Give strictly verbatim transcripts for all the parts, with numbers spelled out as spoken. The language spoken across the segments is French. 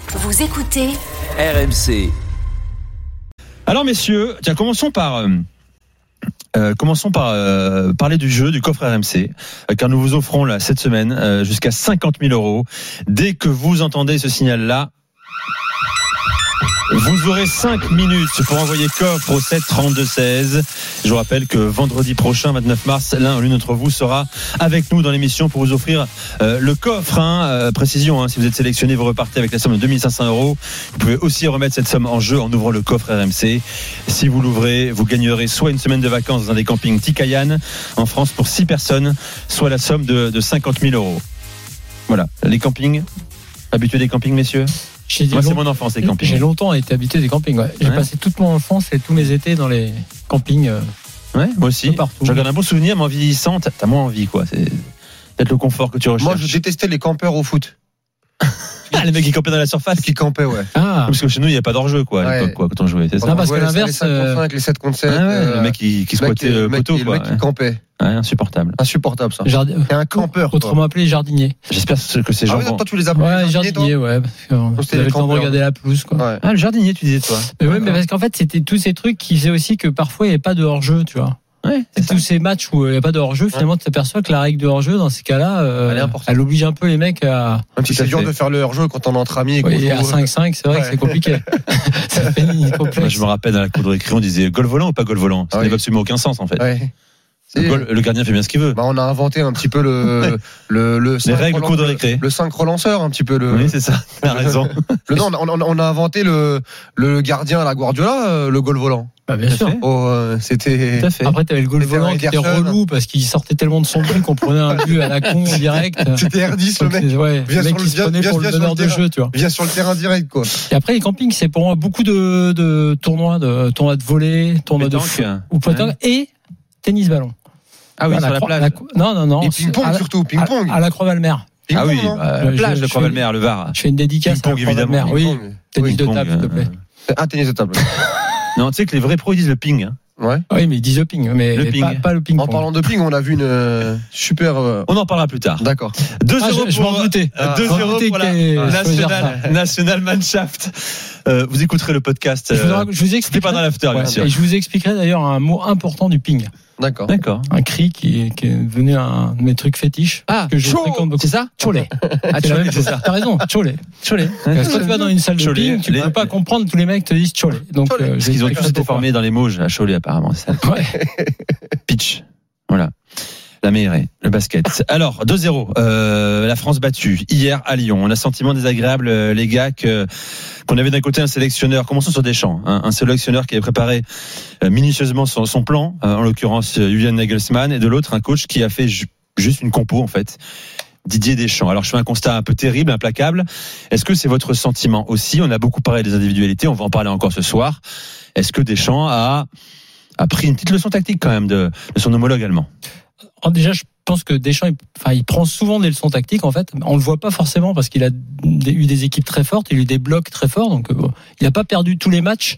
Vous écoutez R M C. Alors messieurs, tiens, commençons par euh, euh, commençons par euh, parler du jeu du coffre R M C, euh, car nous vous offrons là cette semaine euh, jusqu'à cinquante mille euros. Dès que vous entendez ce signal-là, vous aurez cinq minutes pour envoyer coffre au sept trente-deux seize. Je vous rappelle que vendredi prochain, vingt-neuf mars, l'un ou l'une d'entre vous sera avec nous dans l'émission pour vous offrir euh, le coffre. Hein. Euh, précision, hein, si vous êtes sélectionné, vous repartez avec la somme de deux mille cinq cents euros. Vous pouvez aussi remettre cette somme en jeu en ouvrant le coffre R M C. Si vous l'ouvrez, vous gagnerez soit une semaine de vacances dans un des campings Tikayan en France pour six personnes, soit la somme de, de cinquante mille euros. Voilà, les campings. Habitués des campings, messieurs? J'ai Moi, long... c'est mon enfance, les campings. J'ai longtemps été habitué des campings. Ouais. J'ai ouais. passé toute mon enfance et tous mes étés dans les campings. Euh, ouais, moi aussi. Partout. Je regarde un bon souvenir, mais en vieillissant, t'as, t'as moins envie, quoi. C'est peut-être le confort que tu recherches. Moi, je détestais les campeurs au foot. Ah, les mecs qui campaient dans la surface. Qui campaient, ouais. Ah. Parce que chez nous, il n'y a pas d'or-jeu, quoi, à ouais. l'époque, quoi, quand on jouait. C'est ça. Non, parce que ouais, l'inverse. Les cinq contre cinq, les sept contre sept. Ah ouais, euh, le mec qui, qui squattait le poteau, le quoi. mec qui campait. Ouais, insupportable. Insupportable, ça. Jardi... C'est un campeur. Autrement appelé jardinier. J'espère que ces gens. Ah oui, vont... toi, tu les appelles Ouais, jardiniers, jardinier, ouais. Parce que Donc, vous avez le temps de regarder la pelouse, quoi. Ouais. Ah, le jardinier, tu disais, toi. Mais ouais, mais parce qu'en fait, c'était tous ces trucs qui faisaient aussi que parfois, il n'y avait pas de hors-jeu, tu vois. Ouais, c'est tous ces matchs où il n'y a pas de hors-jeu, finalement, tu t'aperçois que la règle de hors-jeu, dans ces cas-là, euh, elle, elle oblige un peu les mecs à. Même si c'est dur de faire le hors-jeu quand on est entre amis. Et, oui, et à cinq cinq, c'est vrai ouais. que c'est compliqué. Ça fait une complexe. Moi, je me rappelle dans la cour de récréation, on disait goal volant ou pas goal volant. Ça ah, n'avait oui. absolument aucun sens, en fait. Ouais. Le, goal, le gardien fait bien ce qu'il veut. Bah, on a inventé un petit peu le, le, le les règles cours de récré. Le cinq relanceurs, un petit peu le. Oui, c'est ça. T'as raison. Le, non, on, on, on a inventé le, le gardien à la Guardiola, le goal volant. Bah, bien sûr. Oh, euh, c'était. Après, t'avais le goal volant qui était relou parce qu'il sortait tellement de son but qu'on prenait un but à la con en direct. C'était R dix, le mec. Ouais, le mec qui se prenait pour le meneur de jeu, tu vois. Vient sur le terrain direct, quoi. Et après, les campings, c'est pour moi beaucoup de, de tournois, de tournois de volley, tournois de foot, ou pétanque, et tennis ballon. Ah oui, sur la plage. Non, non, non. Et ping-pong surtout, ping-pong. À la Croix-Valmer. Ah oui, la plage de Croix-Valmer, le Var. Je fais une dédicace à la Croix-Valmer. Oui, tennis de table, s'il te plaît. Un tennis de table. Non, tu sais que les vrais pros, ils disent le ping. Ouais. Oui, mais ils disent le ping, mais le ping. Pas, pas le ping. En parlant de ping, on a vu une euh, super. Euh... On en parlera plus tard. D'accord. deux zéro ah, je, pour. Je doutais. Ah, deux zéro pour la National, National Mannschaft. Euh, vous écouterez le podcast. Euh, je vous, je vous expliquerai pas dans l'after, ouais, bien sûr. Et je vous expliquerai d'ailleurs un mot important du ping. D'accord. D'accord. Un cri qui, qui est devenu un de mes trucs fétiches. Ah, que je fréquente beaucoup. C'est ça? Cholé. Ah, Cholé, c'est ça. T'as raison. Cholé. Cholé. Parce que quand tu vas dans une salle de Cholé, ping, tu ne peux pas comprendre, tous les mecs te disent Cholé. Donc, euh, parce qu'ils ont tous été formés dans les Mauges à Cholet, apparemment. C'est ça. Ouais. Pitch. Voilà. La meilleure, le basket. Alors, deux zéro, euh, la France battue hier à Lyon. On a sentiment désagréable, euh, les gars, que, qu'on avait d'un côté un sélectionneur, commençons sur Deschamps, hein, un sélectionneur qui avait préparé euh, minutieusement son, son plan, euh, en l'occurrence euh, Julian Nagelsmann, et de l'autre un coach qui a fait ju- juste une compo en fait, Didier Deschamps. Alors je fais un constat un peu terrible, implacable. Est-ce que c'est votre sentiment aussi? On a beaucoup parlé des individualités, on va en parler encore ce soir. Est-ce que Deschamps a, a pris une petite leçon tactique quand même de, de son homologue allemand? Alors déjà, je pense que Deschamps, il, enfin, il prend souvent des leçons tactiques. En fait, on le voit pas forcément parce qu'il a des, eu des équipes très fortes, il a eu des blocs très forts. Donc, bon, il n'a pas perdu tous les matchs,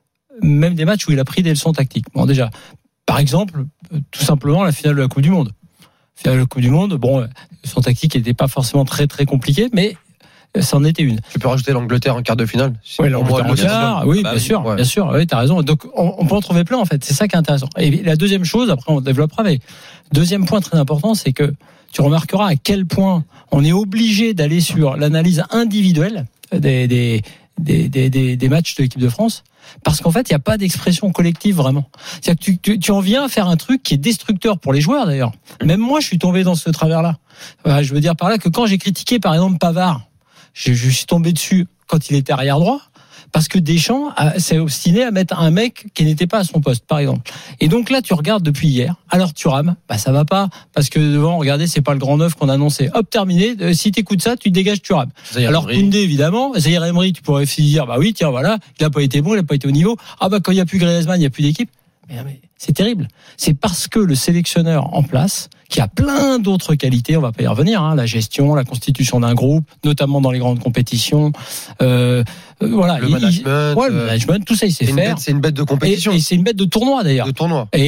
même des matchs où il a pris des leçons tactiques. Bon, déjà, par exemple, tout simplement la finale de la Coupe du Monde. La finale de la Coupe du Monde, bon, les leçons tactiques n'étaient pas forcément très très compliquées, mais ça en était une. Tu peux rajouter l'Angleterre en quart de finale. Oui, l'Angleterre en quart, oui, bah, bien sûr, ouais. bien sûr, oui, t'as raison. Donc, on, on peut en trouver plein, en fait. C'est ça qui est intéressant. Et la deuxième chose, après, on développera, mais deuxième point très important, c'est que tu remarqueras à quel point on est obligé d'aller sur l'analyse individuelle des, des, des, des, des, des matchs de l'équipe de France. Parce qu'en fait, il n'y a pas d'expression collective vraiment. C'est-à-dire que tu, tu, tu en viens à faire un truc qui est destructeur pour les joueurs d'ailleurs. Même moi, je suis tombé dans ce travers-là. Enfin, je veux dire par là que quand j'ai critiqué, par exemple, Pavard, je, je suis tombé dessus quand il était arrière droit, parce que Deschamps a, s'est obstiné à mettre un mec qui n'était pas à son poste, par exemple. Et donc là, tu regardes depuis hier. Alors Thuram, bah ça va pas, parce que devant, regardez, c'est pas le grand neuf qu'on a annoncé. Hop, terminé. Euh, si t'écoutes ça, tu dégages Thuram. Alors Koundé, évidemment, Zaïre Emery, tu pourrais dire, bah oui, tiens, voilà, il a pas été bon, il a pas été au niveau. Ah bah quand il y a plus Griezmann, il y a plus d'équipe. Mais, mais c'est terrible. C'est parce que le sélectionneur en place, qui a plein d'autres qualités, on va pas y revenir, hein, la gestion, la constitution d'un groupe, notamment dans les grandes compétitions, euh, euh, voilà, le il, management, il, ouais, le management, tout ça il sait c'est faire. Bête, c'est une bête de compétition. Et, et c'est une bête de tournoi d'ailleurs. De tournoi. Et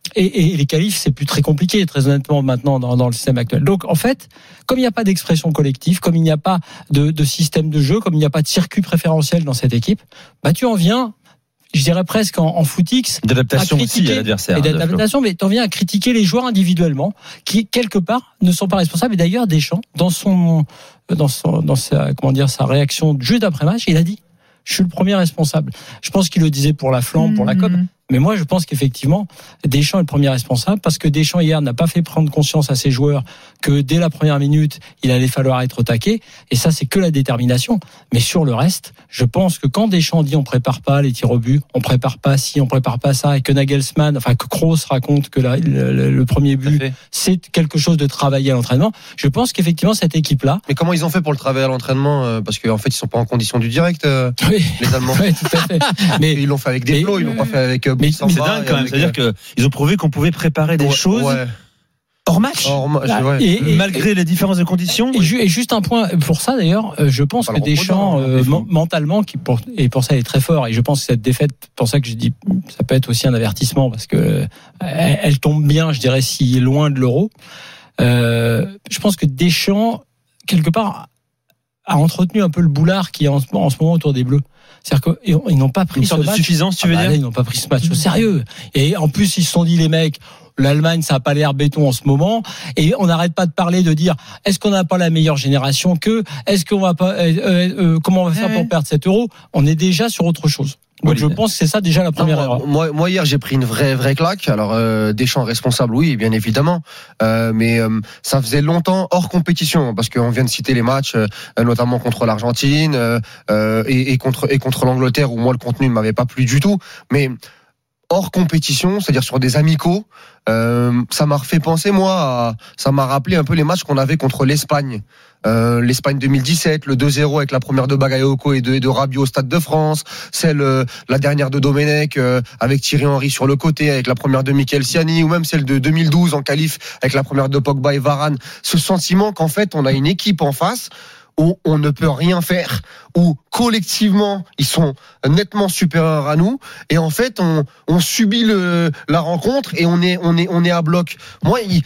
et, et les qualifs, c'est plus très compliqué, très honnêtement, maintenant, dans, dans le système actuel. Donc, en fait, comme il n'y a pas d'expression collective, comme il n'y a pas de, de système de jeu, comme il n'y a pas de circuit préférentiel dans cette équipe, bah, tu en viens, je dirais presque en, en footix, d'adaptation aussi à l'adversaire. Et d'adaptation, mais tu en viens à critiquer les joueurs individuellement, qui, quelque part, ne sont pas responsables. Et d'ailleurs, Deschamps, dans son, dans son, dans sa, comment dire, sa réaction de jeu d'après-match, il a dit, je suis le premier responsable. Je pense qu'il le disait pour la flamme, pour la com. Mais moi, je pense qu'effectivement, Deschamps est le premier responsable parce que Deschamps, hier, n'a pas fait prendre conscience à ses joueurs que dès la première minute, il allait falloir être au taquet. Et ça, c'est que la détermination. Mais sur le reste, je pense que quand Deschamps dit on prépare pas les tirs au but, on prépare pas ci, on prépare pas ça, et que Nagelsmann, enfin, que Kroos raconte que la, le, le, le premier but, c'est quelque chose de travailler à l'entraînement, je pense qu'effectivement, cette équipe-là. Mais comment ils ont fait pour le travailler à l'entraînement? Parce qu'en fait, ils sont pas en condition du direct, euh, oui. les Allemands. Oui, tout à fait. Mais ils l'ont fait avec des plots, ils l'ont pas fait avec. Mais, mais c'est dingue quand même. C'est-à-dire qu'ils ont prouvé qu'on pouvait préparer des ouais, choses ouais. hors match, hors match là, et, et, malgré et, les différences de conditions. Et, et juste un point pour ça d'ailleurs, je pense que Deschamps euh, mentalement, qui pour, et pour ça il est très fort. Et je pense que cette défaite, pour ça que je dis, ça peut être aussi un avertissement parce que elle, elle tombe bien, je dirais, si loin de l'Euro. Euh, je pense que Deschamps quelque part a entretenu un peu le boulard qui est en, en ce moment autour des Bleus. C'est-à-dire qu'ils n'ont pas pris une ce sorte match. de suffisance, tu veux ah bah dire là, ils n'ont pas pris ce match au sérieux. Et en plus, ils se sont dit, les mecs, l'Allemagne, ça n'a pas l'air béton en ce moment. Et on n'arrête pas de parler, de dire, est-ce qu'on n'a pas la meilleure génération qu'eux? Est-ce qu'on va pas, euh, euh, comment on va faire ouais. pour perdre cet euro? On est déjà sur autre chose. Donc je pense que c'est ça déjà la première non, erreur. Moi, moi hier j'ai pris une vraie vraie claque. Alors euh, Deschamps responsable, oui, bien évidemment, euh, mais euh, ça faisait longtemps hors compétition parce qu'on vient de citer les matchs, euh, notamment contre l'Argentine euh, et, et contre et contre l'Angleterre où moi le contenu ne m'avait pas plu du tout, mais hors compétition, c'est-à-dire sur des amicaux, euh, ça m'a refait penser moi, à, ça m'a rappelé un peu les matchs qu'on avait contre l'Espagne. Euh, L'Espagne deux mille dix-sept, le deux zéro avec la première de Bagayoko et de, et de Rabiot au Stade de France, celle euh, la dernière de Domenech euh, avec Thierry Henry sur le côté, avec la première de Mikel Siani, ou même celle de deux mille douze en qualif avec la première de Pogba et Varane. Ce sentiment qu'en fait on a une équipe en face où on ne peut rien faire, où collectivement ils sont nettement supérieurs à nous, et en fait on, on subit le, la rencontre et on est on est on est à bloc. Moi, il,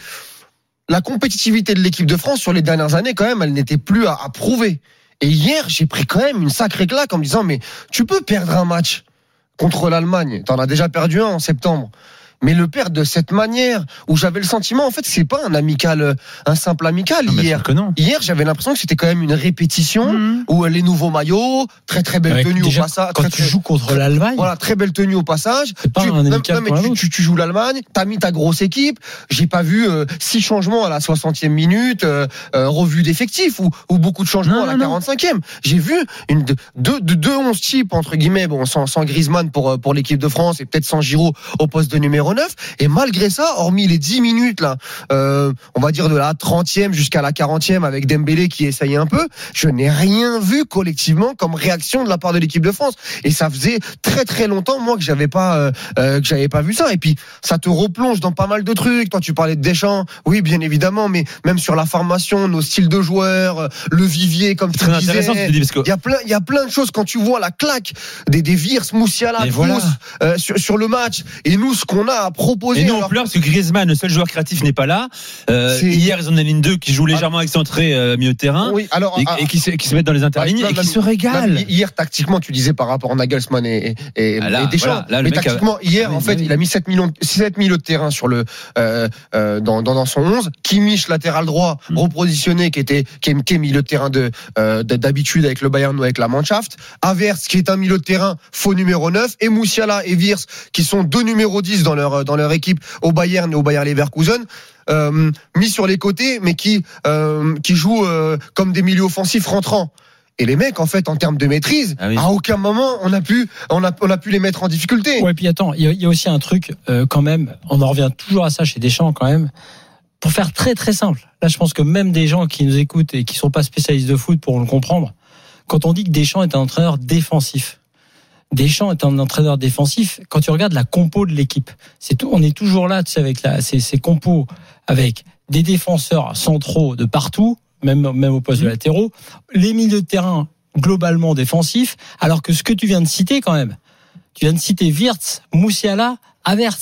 la compétitivité de l'équipe de France sur les dernières années, quand même, elle n'était plus à, à prouver. Et hier, j'ai pris quand même une sacrée claque en me disant, mais tu peux perdre un match contre l'Allemagne. T'en as déjà perdu un en septembre. Mais le perdre de cette manière, où j'avais le sentiment, en fait, c'est pas un amical, un simple amical. Non, hier, hier, j'avais l'impression que c'était quand même une répétition mmh. où les nouveaux maillots, très très belle tenue au passage. Quand très, tu très, joues contre l'Allemagne, voilà, très belle tenue au passage. C'est pas tu, un non, amical non, mais tu, tu, tu joues l'Allemagne, t'as mis ta grosse équipe. J'ai pas vu euh, six changements à la soixantième minute, euh, euh, revue d'effectifs ou, ou beaucoup de changements non, à la non, quarante-cinquième. J'ai vu une deux deux deux onze types entre guillemets, bon, sans, sans Griezmann pour pour l'équipe de France et peut-être sans Giroud au poste de numéro neuf. Et malgré ça, hormis les dix minutes là, euh, on va dire de la trentième jusqu'à la quarantième avec Dembélé qui essayait un peu, je n'ai rien vu collectivement comme réaction de la part de l'équipe de France. Et ça faisait très très longtemps moi que j'avais pas euh, euh, que j'avais pas vu ça. Et puis ça te replonge dans pas mal de trucs. Toi tu parlais de Deschamps, oui bien évidemment, mais même sur la formation, nos styles de joueurs, le vivier comme tu disais. Il y a plein il y a plein de choses quand tu vois la claque des des Virs, Moussiala, voilà. euh, sur sur le match et nous ce qu'on a à proposer. Et nous, on pleure parce que Griezmann, le seul joueur créatif, n'est pas là. Euh, hier, ils ont une ligne deux qui joue légèrement excentré euh, milieu de terrain, oui, alors, et, ah, et qui, se, qui se mettent dans les interlignes ah, et qui même, se régalent. Hier, tactiquement, tu disais par rapport à Nagelsmann et, et, ah là, et Deschamps. Voilà, là, mais tactiquement, a... hier, ah, en fait, oui. il a mis sept millions, sept milieux de terrain sur le euh, euh, dans, dans dans son onze. Kimmich, latéral droit, mmh. repositionné, qui était qui est, qui est milieu de terrain de euh, d'habitude avec le Bayern ou avec la Mannschaft. Havertz, qui est un milieu de terrain faux numéro neuf, et Moussiala et Virs, qui sont deux numéros dix dans leur dans leur équipe au Bayern et au Bayer Leverkusen, euh, mis sur les côtés, mais qui euh, qui jouent euh, comme des milieux offensifs rentrants. Et les mecs, en fait, en termes de maîtrise, ah oui. à aucun moment on a pu on a on a pu les mettre en difficulté. Ouais, puis attends, il y, y a aussi un truc euh, quand même. On en revient toujours à ça chez Deschamps quand même. Pour faire très très simple, là, je pense que même des gens qui nous écoutent et qui sont pas spécialistes de foot pourront le comprendre. Quand on dit que Deschamps est un entraîneur défensif. Deschamps est un entraîneur défensif. Quand tu regardes la compo de l'équipe, c'est tout, on est toujours là, tu sais, avec la, ces, ces compos avec des défenseurs centraux de partout, même, même au poste mmh. de latéraux, les milieux de terrain globalement défensifs, alors que ce que tu viens de citer quand même, tu viens de citer Wirtz, Moussiala, Havertz.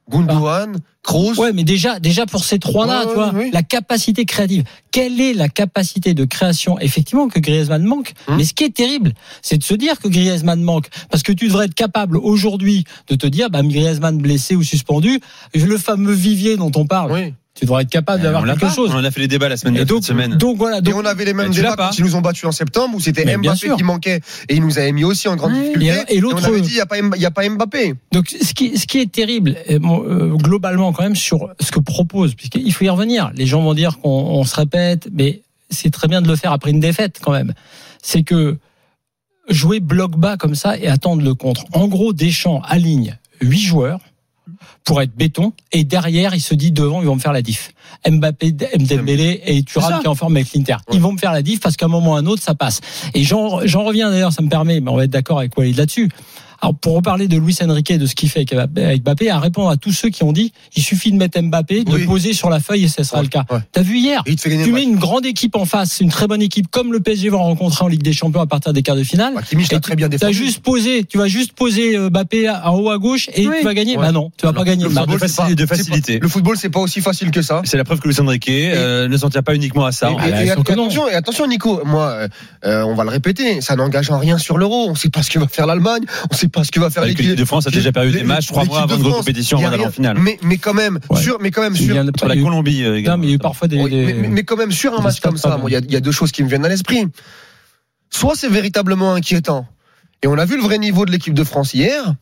Gundogan, Kroos. Ouais, mais déjà, déjà pour ces trois-là, Ouais, tu vois, oui. la capacité créative. Quelle est la capacité de création, effectivement, que Griezmann manque? Hum. Mais ce qui est terrible, c'est de se dire que Griezmann manque. Parce que tu devrais être capable aujourd'hui de te dire, bah, Griezmann blessé ou suspendu, le fameux vivier dont on parle. Oui. Tu devrais être capable d'avoir on l'a quelque pas. chose. On en a fait les débats la semaine Et de donc, cette semaine. donc voilà. Donc, Et on avait les mêmes Mais tu l'as débats pas. quand ils nous ont battus en septembre où c'était Mais bien Mbappé sûr. qui manquait et ils nous avaient mis aussi en grande Ouais. difficulté. Et, et l'autre, on avait dit il y a pas il y a pas Mbappé. donc ce qui, ce qui est terrible, euh, bon, euh, globalement quand même sur ce que propose, puisqu'il faut y revenir. Les gens vont dire qu'on on se répète, mais c'est très bien de le faire après une défaite quand même. C'est que jouer bloc bas comme ça et attendre le contre. En gros, Deschamps aligne huit joueurs pour être béton et derrière il se dit devant ils vont me faire la diff. Mbappé, Dembélé et Thuram qui est en forme avec l'Inter. Ouais. Ils vont me faire la diff parce qu'à un moment ou à un autre ça passe. Et j'en, j'en reviens d'ailleurs, ça me permet, mais on va être d'accord avec Walid là-dessus. Alors pour reparler de Luis Enrique et de ce qu'il fait avec Mbappé, à répondre à tous ceux qui ont dit il suffit de mettre Mbappé, de Oui. poser sur la feuille et ce sera Ouais, le cas. ouais. T'as vu hier? Il te fait gagner Tu le mets match. une grande équipe en face, une très bonne équipe comme le P S G va rencontrer en Ligue des Champions à partir des quarts de finale. Bah, Kimmich l'a Et très bien T'as défendu. juste posé, tu vas juste poser euh, Mbappé en haut à gauche et Oui. tu vas gagner. Ouais. Bah non, tu vas pas gagner Le le match. de football, c'est facili- de pas- facilité. c'est pas- Le football, c'est pas aussi facile que ça. C'est la preuve que Luis Enrique euh, ne s'en tient pas uniquement à ça. Et, Ah, et- bah, et sauf que non. attention, et attention, Nico. Moi, euh, euh, on va le répéter, ça n'engage en rien sur l'Euro. On sait pas ce que va faire l'Allemagne. On sait pas ce que va faire Avec l'équipe de France a déjà perdu des matchs trois mois avant une compétition Il y a avant d'aller en rien. finale. Mais, mais quand même, Ouais. sur, mais quand même Il sur, vient de- Sur la il y a eu- Colombie euh, Non, également. mais il y a eu parfois des. Oui, des- mais, mais- mais quand même sur un des match comme stats ça, pas moi, il y a, il y a deux choses qui me viennent à l'esprit. Soit c'est véritablement inquiétant, et on a vu le vrai niveau de l'équipe de France hier.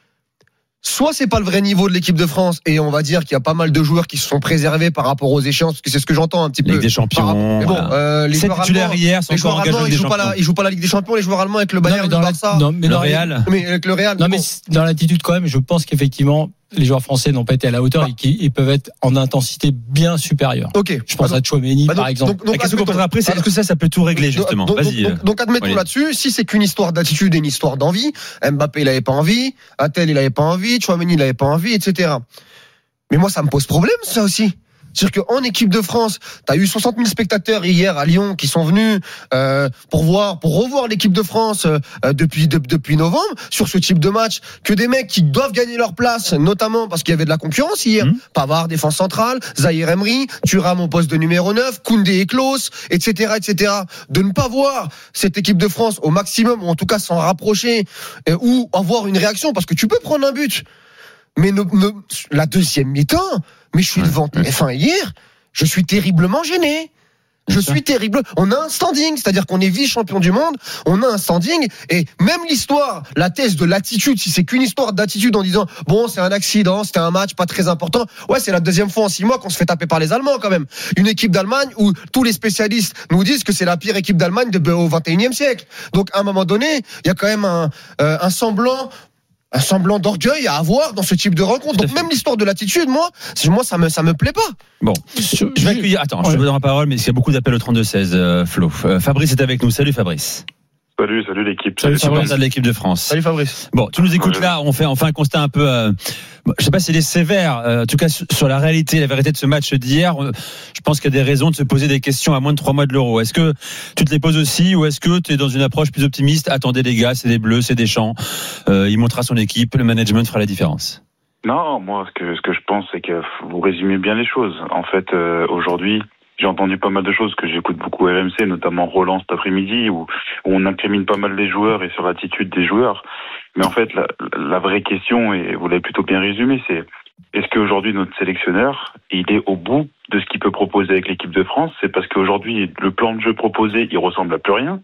Soit c'est pas le vrai niveau de l'équipe de France, et on va dire qu'il y a pas mal de joueurs qui se sont préservés par rapport aux échéances, parce que c'est ce que j'entends un petit peu. Ligue des Par rapport- Champions. Mais bon, voilà. euh, les Sept joueurs titulaires allemands, hier sont les encore joueurs engagés en allemands, Ligue ils des jouent pas la, Champions. ils jouent pas la Ligue des Champions, les joueurs allemands avec le Non, mais Bayern, dans le la- Barça, non, mais Le dans la- Real. mais avec le Real. Non, bon. mais dans l'attitude quand même, je pense qu'effectivement, les joueurs français n'ont pas été à la hauteur et qu'ils ils peuvent être en intensité bien supérieure. Ok. Je pense Ah, à Chouameni, bah, donc- par exemple. donc- donc, La question qu'on admettons- posera après, c'est est-ce que ça, ça peut tout régler justement. Donc, Vas-y. donc, euh, donc, donc, admettons Walid. là-dessus, si c'est qu'une histoire d'attitude et une histoire d'envie, Mbappé il avait pas envie, Attel il avait pas envie, Chouameni il avait pas envie, et cetera. Mais moi ça me pose problème ça aussi. C'est-à-dire qu'en équipe de France, t'as eu soixante mille spectateurs hier à Lyon qui sont venus euh, pour voir, pour revoir l'équipe de France euh, depuis de- depuis novembre sur ce type de match. Que des mecs qui doivent gagner leur place, notamment parce qu'il y avait de la concurrence hier. Mmh. Pavard défense centrale, Zahir Emery, Thuram au poste de numéro neuf, Koundé et Klose, et cetera, et cetera. De ne pas voir cette équipe de France au maximum, ou en tout cas s'en rapprocher, euh, ou avoir une réaction, parce que tu peux prendre un but. Mais ne- ne- la deuxième mi-temps, mais je suis Ouais, devant. ouais. Enfin, hier, je suis terriblement gêné. Je Bien sûr. suis terrible. On a un standing, c'est-à-dire qu'on est vice-champion du monde, on a un standing, et même l'histoire, la thèse de l'attitude, si c'est qu'une histoire d'attitude en disant, bon, c'est un accident, c'était un match pas très important, ouais, c'est la deuxième fois en six mois qu'on se fait taper par les Allemands quand même. Une équipe d'Allemagne où tous les spécialistes nous disent que c'est la pire équipe d'Allemagne de, au vingt et unième siècle. Donc, à un moment donné, il y a quand même un, euh, un semblant un semblant d'orgueil à avoir dans ce type de rencontre. Tout à Donc fait. même l'histoire de l'attitude, moi, c'est- moi ça me ça me plaît pas. Bon, Sur- je vais accueillir. Attends, je Ouais. te donne la parole, mais il y a beaucoup d'appels au trente-deux seize, euh, Flo. Euh, Fabrice est avec nous. Salut Fabrice. Salut, salut l'équipe. Salut, Salut, Supporter de l'équipe de France. Salut Fabrice. Bon, tu nous écoutes Ouais. là, on fait enfin un constat un peu, euh, je sais pas s'il est sévère, euh, en tout cas sur sur la réalité, la vérité de ce match d'hier. euh, Je pense qu'il y a des raisons de se poser des questions à moins de trois mois de l'Euro. Est-ce que tu te les poses aussi, ou est-ce que tu es dans une approche plus optimiste? Attendez les gars, c'est des Bleus, c'est des Champs. Euh, il montera son équipe, le management fera la différence. Non, moi, ce que, ce que je pense, c'est que vous résumez bien les choses. En fait, euh, aujourd'hui, j'ai entendu pas mal de choses que j'écoute beaucoup à R M C, notamment Roland cet après-midi, où, où on incrimine pas mal les joueurs et sur l'attitude des joueurs. Mais en fait, la, la vraie question, et vous l'avez plutôt bien résumé, c'est est-ce qu'aujourd'hui notre sélectionneur, il est au bout de ce qu'il peut proposer avec l'équipe de France? C'est parce qu'aujourd'hui, le plan de jeu proposé, il ressemble à plus rien.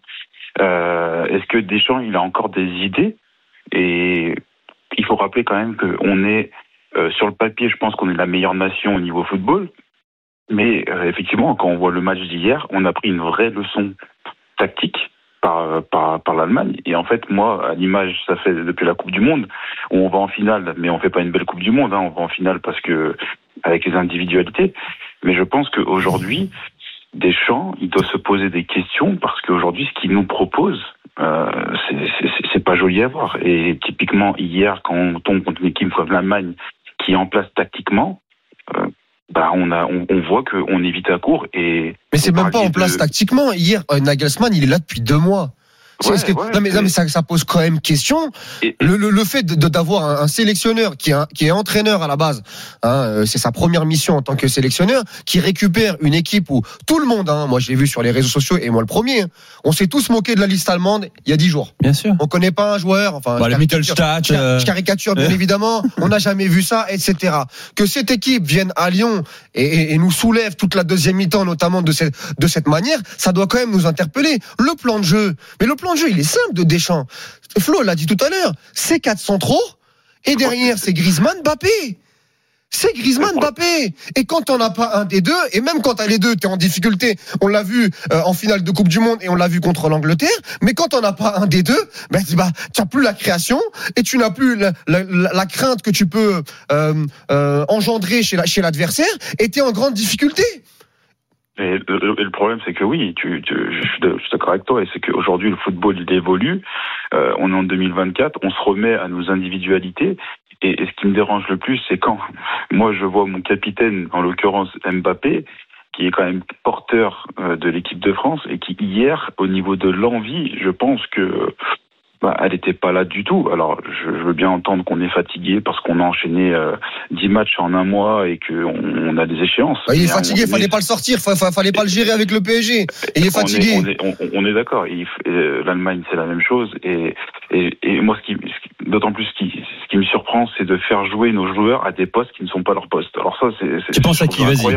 Euh, est-ce que Deschamps, il a encore des idées? Et il faut rappeler quand même qu'on est, euh, sur le papier, je pense qu'on est la meilleure nation au niveau football. Mais euh, effectivement, quand on voit le match d'hier, on a pris une vraie leçon tactique par, par, par l'Allemagne. Et en fait, moi, à l'image, ça fait depuis la Coupe du Monde, où on va en finale, mais on fait pas une belle Coupe du Monde, hein, on va en finale parce que avec les individualités. Mais je pense qu'aujourd'hui, Deschamps, il doit se poser des questions parce qu'aujourd'hui, ce qu'il nous propose, euh, c'est, c'est, c'est pas joli à voir. Et typiquement, hier, quand on tombe contre une équipe comme l'Allemagne qui est en place tactiquement, euh, bah on a, on, on voit qu'on est vite à court. Et Mais c'est vous même pas en parliez place de- tactiquement. Hier, euh, Nagelsmann, il est là depuis deux mois. C'est, Ouais, ce que, ouais, non mais, non mais ça, ça pose quand même question. Et- Le, le, le fait de, de- d'avoir un, un sélectionneur qui est, un- qui est entraîneur à la base, hein, euh, c'est sa première mission en tant que sélectionneur, qui récupère une équipe où tout le monde, hein, moi je l'ai vu sur les réseaux sociaux et moi le premier, hein, on s'est tous moqué de la liste allemande il y a dix jours. Bien sûr. On connaît pas un joueur, enfin, Bah, je le caricature, Mittelstadt, je car- euh, je caricature bien euh. évidemment, on n'a jamais vu ça, et cetera. Que cette équipe vienne à Lyon et, et, et nous soulève toute la deuxième mi-temps, notamment de cette, de cette manière, ça doit quand même nous interpeller. Le plan de jeu, mais le plan de jeu, il est simple de Deschamps. Flo l'a dit tout à l'heure, c'est quatre centraux, et derrière c'est Griezmann, Mbappé. C'est Griezmann, Mbappé. Et quand t'en as pas un des deux, et même quand t'as les deux, t'es en difficulté. On l'a vu euh, en finale de Coupe du Monde et on l'a vu contre l'Angleterre. Mais quand t'en as pas un des deux, ben bah, t'as plus la création et tu n'as plus la, la, la, la crainte que tu peux euh, euh, engendrer chez, la, chez l'adversaire. Et t'es en grande difficulté. Et le, et le problème, c'est que oui, tu, tu, je, suis de, je suis d'accord avec toi, et c'est qu'aujourd'hui, le football, il évolue. Euh, on est en deux mille vingt-quatre, on se remet à nos individualités. Et, et ce qui me dérange le plus, c'est quand moi, je vois mon capitaine, en l'occurrence Mbappé, qui est quand même porteur euh, de l'équipe de France, et qui, hier, au niveau de l'envie, je pense que... Bah, elle n'était pas là du tout. Alors, je, je veux bien entendre qu'on est fatigué parce qu'on a enchaîné euh, dix matchs en un mois et qu'on on a des échéances. Bah, il est Mais fatigué, on, fallait pas le sortir, fallait, fallait pas le gérer avec le P S G. Il est fatigué. On est, on est, on, on est d'accord. Et, et, l'Allemagne, c'est la même chose. Et, et, et moi, ce qui, ce qui d'autant plus, ce qui, ce qui me surprend, c'est de faire jouer nos joueurs à des postes qui ne sont pas leurs postes. Alors ça, c'est. c'est Tu penses à qui, vas-y?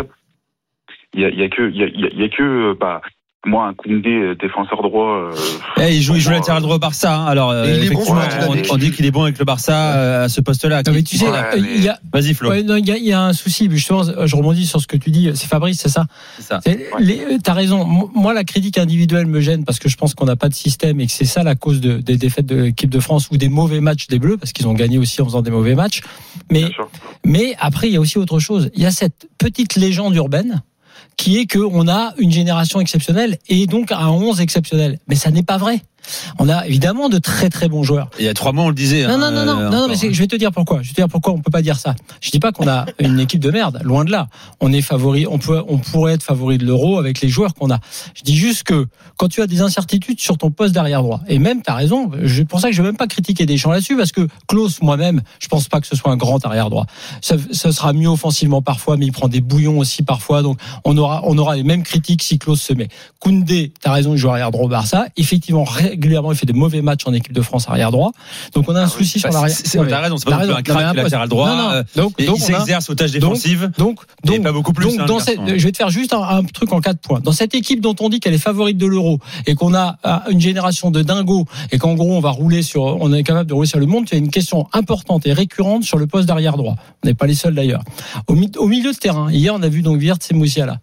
Il y a, il y a que, il y a, il y a que, bah. Moi, un Koundé, défenseur droit. Euh, eh, il joue, il joue moi, latéral droit au Barça. Hein. Alors, euh, il est bon, effectivement, ouais, on, on dit qu'il est bon avec le Barça euh, à ce poste-là. Non, mais tu sais, Ouais, il mais- y a, Vas-y, Flo. ouais, non, il y a, il y a un souci. Justement, je rebondis sur ce que tu dis. C'est Fabrice, c'est ça. C'est ça. C'est- les- T'as raison. Moi, la critique individuelle me gêne parce que je pense qu'on n'a pas de système et que c'est ça la cause de, des défaites de l'équipe de France ou des mauvais matchs des Bleus parce qu'ils ont gagné aussi en faisant des mauvais matchs. Mais, bien sûr. mais après, il y a aussi autre chose. Il y a cette petite légende urbaine qui est qu'on a une génération exceptionnelle et donc un onze exceptionnel. Mais ça n'est pas vrai. On a évidemment de très très bons joueurs. Il y a trois mois, on le disait. Non, hein, non, non, non, euh, non, non, mais c'est- je vais te dire pourquoi. Je vais te dire pourquoi on peut pas dire ça. Je dis pas qu'on a une équipe de merde, loin de là. On est favori, on peut, on pourrait être favori de l'Euro avec les joueurs qu'on a. Je dis juste que quand tu as des incertitudes sur ton poste d'arrière droit, et même t'as raison, c'est pour ça que je vais même pas critiquer Deschamps là-dessus, parce que Klose, moi-même, je pense pas que ce soit un grand arrière droit. Ça, ça sera mieux offensivement parfois, mais il prend des bouillons aussi parfois, donc on aura, on aura les mêmes critiques si Klose se met. Koundé, t'as raison, il joue arrière droit au Barça. Effectivement, régulièrement, il fait des mauvais matchs en équipe de France arrière droit. Donc on a un souci sur Bah, l'arrière. c'est- c'est- Non, mais- T'as raison, c'est t'as pas non plus raison. un crack Non, mais latéral droit. non, non. euh, Donc, et donc il on a- s'exerce aux tâches défensives. Donc, Et donc, pas beaucoup plus, donc hein, dans le cette, garçon. je vais te faire juste un, un truc en quatre points. Dans cette équipe dont on dit qu'elle est favorite de l'Euro et qu'on a euh, une génération de dingos et qu'en gros on va rouler sur, on est capable de rouler sur le monde, il y a une question importante et récurrente sur le poste d'arrière droit. On n'est pas les seuls d'ailleurs. Au, mi- au milieu de terrain, hier on a vu donc Wirtz et Musiala.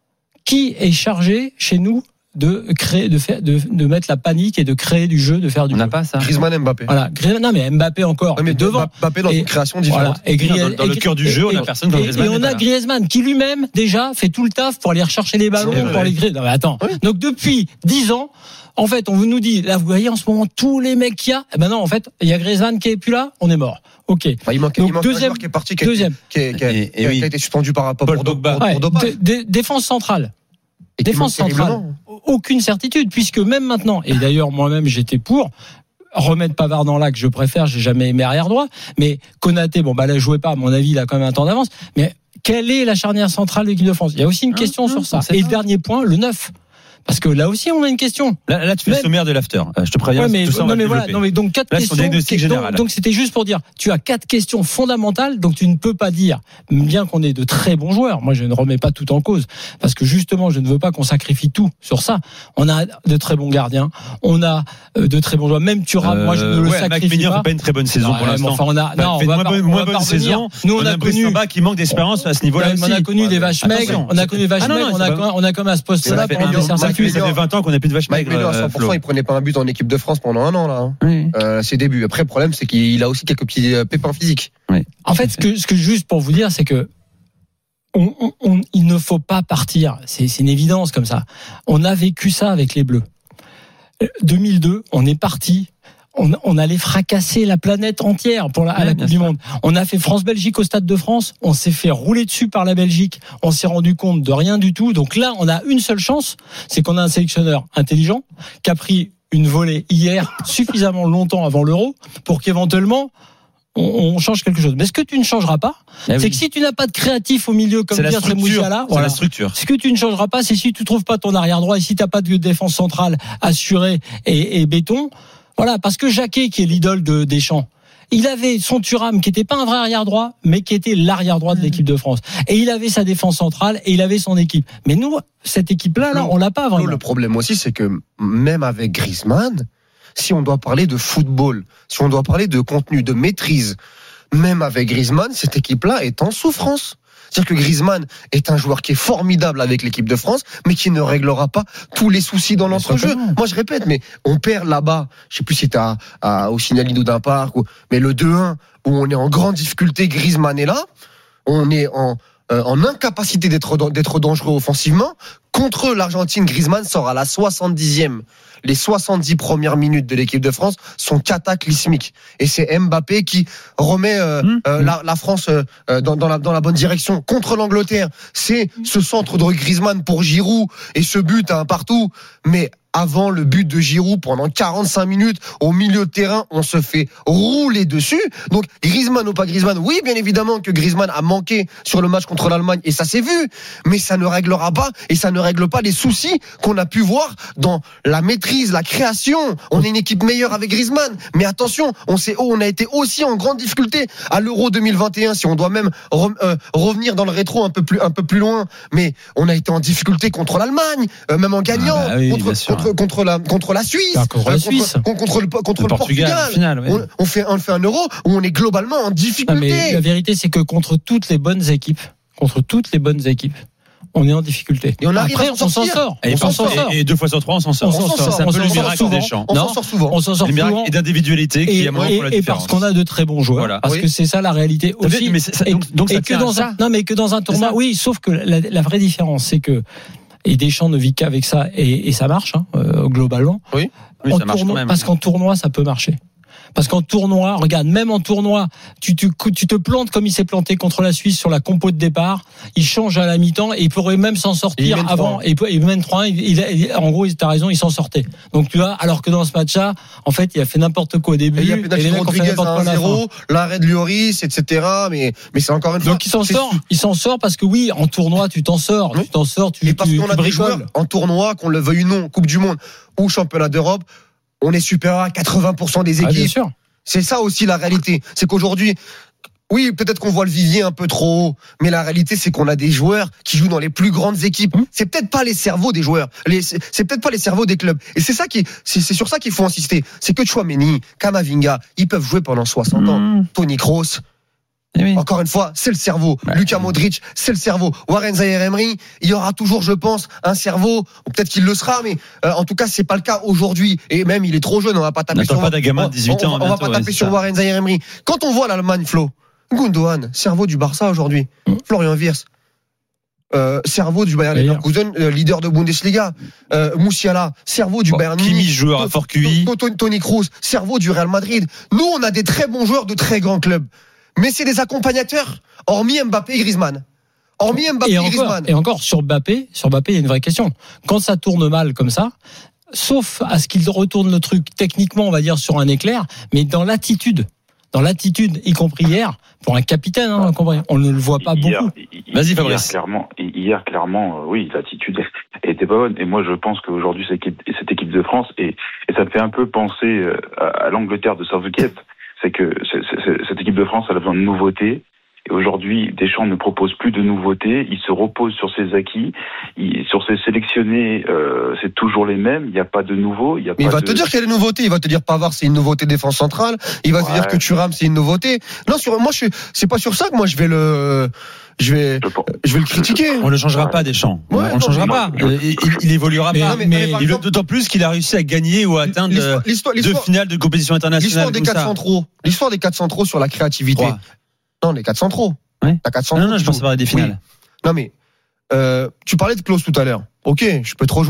Qui est chargé chez nous de créer, de faire, de, de mettre la panique et de créer du jeu, de faire du On jeu. n'a pas ça. Griezmann, Mbappé. Voilà. Griezmann- Non mais Mbappé encore. Ouais, mais devant. Mbappé dans Et- une création Voilà. différente. Et Grie- Dans- dans le et- cœur du jeu, on a et- personne comme et- Griezmann Et on n'est a pas là. Griezmann qui lui-même déjà fait tout le taf pour aller rechercher les ballons, C'est pour vrai. les griller. Non mais attends. Oui. Donc depuis dix ans, en fait, on nous dit, là vous voyez en ce moment tous les mecs qu'il y a. Eh ben non, en fait, il y a Griezmann qui est plus là, on est mort. Ok. Enfin, il manque, Donc, il manque deuxième- un joueur qui est parti, qui a, Deuxième. qui a- qui a- Et- et qui a- oui. qui a été suspendu par rapport Paul pour, Pogba. pour, Ouais, pour dopage. dé- dé- défense centrale. Et qui Défense manque centrale. terriblement. Aucune certitude, puisque même maintenant, et d'ailleurs moi-même j'étais pour, remettre Pavard dans l'axe, je préfère, j'ai jamais aimé arrière droit, mais Konaté, bon bah là je jouais pas, à mon avis il a quand même un temps d'avance, mais quelle est la charnière centrale de l'équipe de France? Il y a aussi une Hein, question hein, sur ça. on sait Et pas. le dernier point, le neuf. Parce que là aussi on a une question. Là, là, tu fais Même- le sommaire de l'after. Euh, Je te préviens. Ouais, mais, tout ça, on non, va mais le voilà, développer. non, mais donc quatre Là, c'est son questions. diagnostic donc- général. Donc c'était juste pour dire, tu as quatre questions fondamentales, donc tu ne peux pas dire, bien qu'on ait de très bons joueurs, moi je ne remets pas tout en cause, parce que justement je ne veux pas qu'on sacrifie tout sur ça. On a de très bons gardiens, on a euh, de très bons joueurs, même Thuram, moi je ne le ouais, Mac sacrifie Meunier pas. fait pas une très bonne saison Ouais, pour mais l'instant. enfin, on a, Bah, non, fait on va moins pas- bonne- on moins va bonne pas revenir. saison. Nous on, On a a Brice connu, Samba qui manque d'expérience à ce niveau-là on aussi. a connu des vaches maigres, Attention. on a connu des vaches Ah non, non, maigres, on c'est a, pas- on a comme à ce poste-là Ça fait pendant millions, des ça Ça certitudes. fait ça fait vingt ans qu'on n'a plus de vache Mike maigre. Maignan, à euh, cent pour cent, Flo. il prenait pas un but en équipe de France pendant un an, là. hein. Oui. Euh, ses débuts. Après, le problème, c'est qu'il a aussi quelques petits euh, pépins physiques. En fait, ce que, ce que juste pour vous dire, c'est que on, on, on- il ne faut pas partir. C'est, c'est une évidence comme ça. On a vécu ça avec les Bleus. deux mille deux, on est parti. On, on allait fracasser la planète entière pour la, à Ouais, la bien Coupe du sûr. Monde. On a fait France-Belgique au Stade de France. On s'est fait rouler dessus par la Belgique. On s'est rendu compte de rien du tout. Donc là, on a une seule chance, c'est qu'on a un sélectionneur intelligent qui a pris une volée hier suffisamment longtemps avant l'Euro pour qu'éventuellement on, on change quelque chose. Mais ce que tu ne changeras pas, eh c'est oui. que si tu n'as pas de créatif au milieu comme dire Moussiala, c'est voilà. la structure. Ce que tu ne changeras pas, c'est si tu trouves pas ton arrière droit et si tu n'as pas de défense centrale assurée et, et béton. Voilà, parce que Jacquet, qui est l'idole de Deschamps, il avait son Thuram qui était pas un vrai arrière droit, mais qui était l'arrière droit de l'équipe de France. Et il avait sa défense centrale et il avait son équipe. Mais nous, cette équipe-là, là, on l'a pas vraiment. Le problème aussi, c'est que même avec Griezmann, si on doit parler de football, si on doit parler de contenu, de maîtrise, même avec Griezmann, cette équipe-là est en souffrance. C'est-à-dire que Griezmann est un joueur qui est formidable avec l'équipe de France, mais qui ne réglera pas tous les soucis dans l'entrejeu. Moi, je répète, mais on perd là-bas. Je sais plus si c'était à, à, au Signal Iduna Park, ou, mais le deux un, où on est en grande difficulté, Griezmann est là. On est en, euh, en incapacité d'être, d'être dangereux offensivement. Contre l'Argentine, Griezmann sort à la soixante-dixième. Les soixante-dix premières minutes de l'équipe de France sont cataclysmiques. Et c'est Mbappé qui remet euh, mmh. euh, la, la France euh, dans, dans, la, dans la bonne direction. Contre l'Angleterre, c'est ce centre de Griezmann pour Giroud et ce but un partout. Mais avant le but de Giroud, pendant quarante-cinq minutes, au milieu de terrain, on se fait rouler dessus. Donc, Griezmann ou pas Griezmann, oui, bien évidemment que Griezmann a manqué sur le match contre l'Allemagne, et ça s'est vu. Mais ça ne réglera pas, et ça ne règle pas les soucis qu'on a pu voir dans la maîtrise, la création. On est une équipe meilleure avec Griezmann. Mais attention, on s'est, on a été aussi en grande difficulté à l'Euro deux mille vingt et un, si on doit même re, euh, revenir dans le rétro un peu plus, un peu plus loin. Mais on a été en difficulté contre l'Allemagne, euh, même en gagnant, ah bah oui, contre, contre Contre, contre la contre la Suisse, ah, contre la Suisse, contre, contre le contre le, le Portugal. Portugal. Final, ouais. on, on fait on fait un euro où on est globalement en difficulté. Non, mais la vérité, c'est que contre toutes les bonnes équipes, contre toutes les bonnes équipes, on est en difficulté. Et on Après, on s'en sort. Et, on s'en sort. Et, et deux fois sur trois, on s'en sort. On s'en sort. C'est un peu le miracle des champs. On s'en sort souvent. On s'en sort le miracle souvent. et d'individualité qui et, a moins et, pour la et différence. parce qu'on a de très bons joueurs. Voilà. Parce oui. que c'est ça la réalité aussi. Mais ça, et, donc, donc ça et que dans ça. un, non, mais que dans un tournoi, oui, sauf que la, la vraie différence, c'est que et Deschamps ne vit qu'avec ça et, et ça marche hein, euh, globalement. Oui. Oui, en ça marche tournoi, quand même. Parce qu'en tournoi, ça peut marcher. Parce qu'en tournoi, regarde, même en tournoi, tu, tu, tu te plantes comme il s'est planté contre la Suisse sur la compo de départ. Il change à la mi-temps et il pourrait même s'en sortir il avant. Et il mène trois un. Il, il, il, en gros, t'as raison, il s'en sortait. Donc tu vois, alors que dans ce match-là, en fait, il a fait n'importe quoi au début. Et il y a et pénalty les de mecs ont fait Rodriguez n'importe à quoi à la un zéro, fin. l'arrêt de Lloris, et cetera. Mais mais c'est encore une fois. Donc il s'en sort. Il s'en sort parce que oui, en tournoi, tu t'en sors. Oui. Tu t'en sors. Tu, et parce tu, qu'on tu a des bricoles. joueurs en tournoi, qu'on le veuille ou non, Coupe du Monde ou Championnat d'Europe, on est supérieur à quatre-vingts pour cent des Ah, bien équipes. sûr. C'est ça aussi la réalité. C'est qu'aujourd'hui, oui, peut-être qu'on voit le vivier un peu trop haut, mais la réalité, c'est qu'on a des joueurs qui jouent dans les plus grandes équipes. Mmh. C'est peut-être pas les cerveaux des joueurs, les, c'est, c'est peut-être pas les cerveaux des clubs. Et c'est ça qui, c'est, c'est sur ça qu'il faut insister. C'est que Tchouaméni, Kamavinga, ils peuvent jouer pendant soixante ans. Mmh. Toni Kroos. Eh oui. Encore une fois, c'est le cerveau. Ouais. Luka Modric, c'est le cerveau. Warren Zaïre-Emery, il y aura toujours, je pense, un cerveau. Ou peut-être qu'il le sera, mais euh, en tout cas, c'est pas le cas aujourd'hui. Et même, il est trop jeune. On va pas taper N'attends sur. pas d'un gamin de dix-huit ans. On, on, on va pas ouais, taper sur ça. Warren Zaïre-Emery. Quand on voit l'Allemagne, Flo, Gundogan, cerveau du Barça aujourd'hui. Mmh. Florian Wirtz, euh, cerveau du Bayern Leverkusen, euh, leader de Bundesliga. Euh, Moussiala, cerveau du bon, Bayern Munich. Kimi, joueur à fort Q I. Toni Kroos, cerveau du Real Madrid. Nous, on a des très bons joueurs de très grands clubs. Mais c'est des accompagnateurs, hormis Mbappé et Griezmann. Hormis Mbappé et, et, encore, Griezmann. Et encore, sur Mbappé, sur Mbappé, il y a une vraie question. Quand ça tourne mal comme ça, sauf à ce qu'il retourne le truc techniquement, on va dire, sur un éclair, mais dans l'attitude, dans l'attitude, y compris hier, pour un capitaine, hein, on ne le voit pas hier, beaucoup. Vas-y, Fabrice. Hier, clairement, hier, clairement euh, oui, l'attitude était pas bonne. Et moi, je pense qu'aujourd'hui, cette équipe, cette équipe de France, et, et ça me fait un peu penser à, à l'Angleterre de Southgate, c'est que c'est, c'est, cette équipe de France, elle a besoin de nouveautés. Et aujourd'hui, Deschamps ne propose plus de nouveautés. Il se repose sur ses acquis. Il, sur ses sélectionnés, euh, c'est toujours les mêmes. Il n'y a pas de nouveau. Il, y a Mais pas il va de... te dire qu'il y a des nouveautés. Il va te dire Pavard, c'est une nouveauté défense centrale. Il va ouais. te dire que Thuram, c'est une nouveauté. Non, sur moi, je c'est pas sur ça que moi je vais le. Je vais, je vais le critiquer. On ne le changera pas, Deschamps. Ouais, on ne changera pas. Il, il, il évoluera mais, pas. Mais, mais, mais il, d'autant plus qu'il a réussi à gagner ou à atteindre l'histoire, l'histoire, deux finales de compétition internationale. L'histoire des quatre ça. centraux. L'histoire des quatre centraux sur la créativité. Trois. Non, les quatre centraux. Ouais. T'as quatre centraux. Non, non, je pense parler des finales. Oui. Non, mais euh, tu parlais de Klose tout à l'heure. Ok, je peux te rejoindre.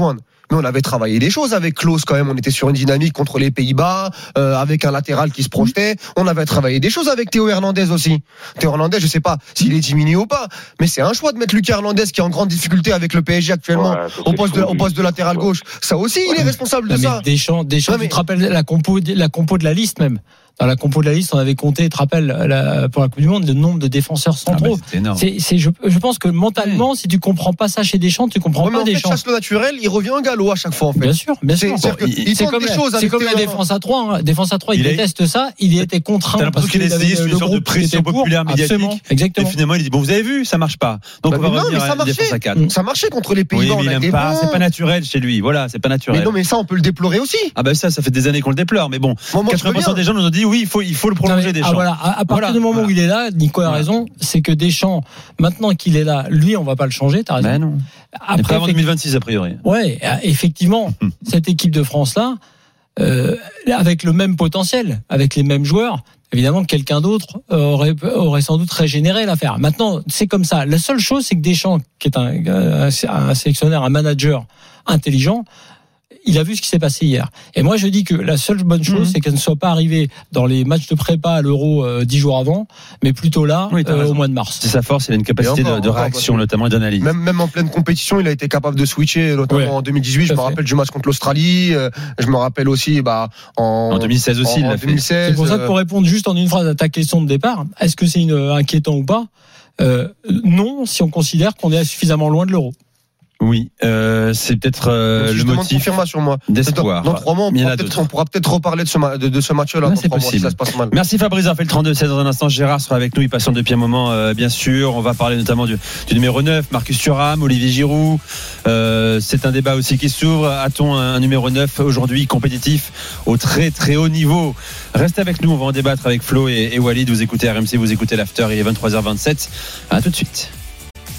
mais on avait travaillé des choses avec Klose quand même. On était sur une dynamique contre les Pays-Bas, euh, avec un latéral qui se projetait. On avait travaillé des choses avec Théo Hernandez aussi. Théo Hernandez, je sais pas s'il est diminué ou pas, mais c'est un choix de mettre Lucas Hernandez qui est en grande difficulté avec le P S G actuellement, ouais, au poste de, au poste de latéral gauche. Ça aussi, il est responsable de non, ça. Deschamps, Deschamps, non, mais... tu te rappelles la compo, la compo de la liste même. Dans la compo de la liste, on avait compté, tu te rappelles, la, pour la Coupe du Monde, le nombre de défenseurs centraux. Ah bah c'est, c'est, je, je pense que mentalement, oui. si tu comprends pas ça chez Deschamps, tu comprends ouais, pas mais en Deschamps. fait, chasse le naturel, il revient en galop à chaque fois, en fait. Bien sûr, bien sûr. C'est, bon, il, il c'est comme, des choses c'est comme la défense à trois. Hein. Défense à trois, il, il déteste est... ça. Il était contraint. T'as l'impression qu'il a essayé une sorte de pression populaire médiatique. Exactement. Et finalement, il dit bon, vous avez vu, ça marche pas. Donc bah, on va non, revenir mais ça à une défense à quatre. Ça marchait contre les Pays-Bas. Oui, mais il aime pas. C'est pas naturel chez lui. Voilà, c'est pas naturel. Mais non, mais ça, on peut le déplorer aussi. Ah ben ça, ça fait des années qu'on le déplore. Mais bon, quatre-vingts pour cent des gens nous ont dit oui, il faut, il faut le prolonger Deschamps. Voilà. À partir voilà, du moment voilà. où il est là, Nico a voilà. raison, c'est que Deschamps, maintenant qu'il est là, lui, on va pas le changer, t'as raison. Ben non. Après, pas avant deux mille vingt-six, a priori. Ouais, effectivement, cette équipe de France-là, euh, avec le même potentiel, avec les mêmes joueurs, évidemment, quelqu'un d'autre aurait, aurait sans doute régénéré l'affaire. Maintenant, c'est comme ça. La seule chose, c'est que Deschamps, qui est un, un, un sélectionneur, un manager intelligent, il a vu ce qui s'est passé hier. Et moi, je dis que la seule bonne chose, mmh. c'est qu'elle ne soit pas arrivée dans les matchs de prépa à l'Euro euh, dix jours avant, mais plutôt là, oui, euh, au mois de mars. C'est sa force, il a une capacité encore, de, de encore, réaction, notamment, et d'analyse. Même, même en pleine compétition, il a été capable de switcher, notamment ouais, en deux mille dix-huit. Je me rappelle du match contre l'Australie. Euh, je me rappelle aussi, bah, en, en deux mille seize aussi, en, il l'a en deux mille seize, fait. C'est pour ça que pour répondre juste en une phrase à ta question de départ, est-ce que c'est une, inquiétant ou pas? euh, Non, si on considère qu'on est suffisamment loin de l'Euro. Oui, euh, c'est peut-être euh, si le je motif confirmation, moi. d'espoir. Dans, dans trois mois, on pourra, peut-être, on pourra peut-être reparler de ce, de, de ce match-là. Ouais, c'est possible. Si ça se passe mal. Merci Fabrice, on fait le trente-deux seize dans un instant. Gérard sera avec nous, il patiente depuis un moment, euh, bien sûr. On va parler notamment du, du numéro neuf, Marcus Thuram, Olivier Giroud. Euh, c'est un débat aussi qui s'ouvre. A-t-on un, un numéro neuf aujourd'hui compétitif au très très haut niveau? Restez avec nous, on va en débattre avec Flo et, et Walid. Vous écoutez R M C, vous écoutez l'After, il est vingt-trois heures vingt-sept. À tout de suite.